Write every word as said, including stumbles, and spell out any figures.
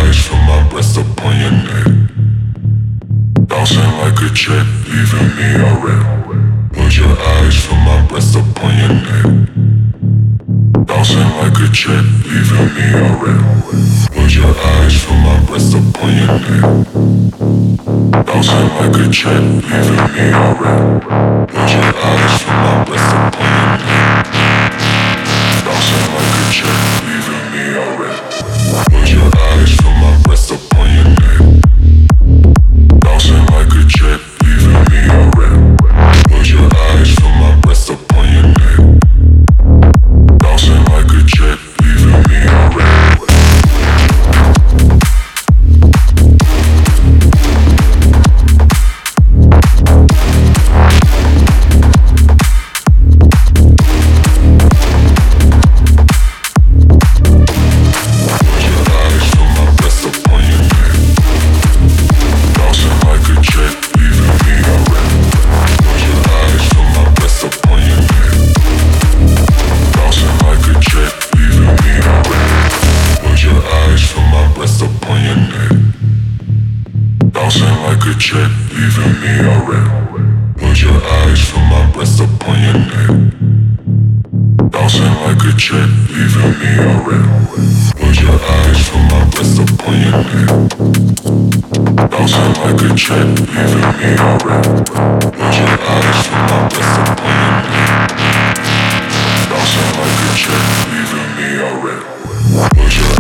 eyes from my breast upon your neck. Bouncing like a jet, leaving me a wreck. Close your eyes from my breast upon your neck. Bouncing like a jet, leaving me a wreck. Close your eyes from my breast upon your neck. Bouncing like a jet, leaving me a wreck. Close your eyes from my breast upon your neck. Bouncing like a jet, leaving me a wreck. Close your eyes from my breast upon your neck. Bouncing like a jet, leaving me a wreck. Close your eyes from my breast upon your neck. Bouncing like a jet, leaving me a wreck. Bouncing like a jet, leaving me a wreck. Close your eyes from my breast upon your neck. Bouncing like a jet, leaving me a wreck. Close your eyes from my breast upon your neck. Bouncing like a jet, leaving me a wreck. Close your eyes from my breast upon your neck. Bouncing like a jet, leaving me a wreck. Close your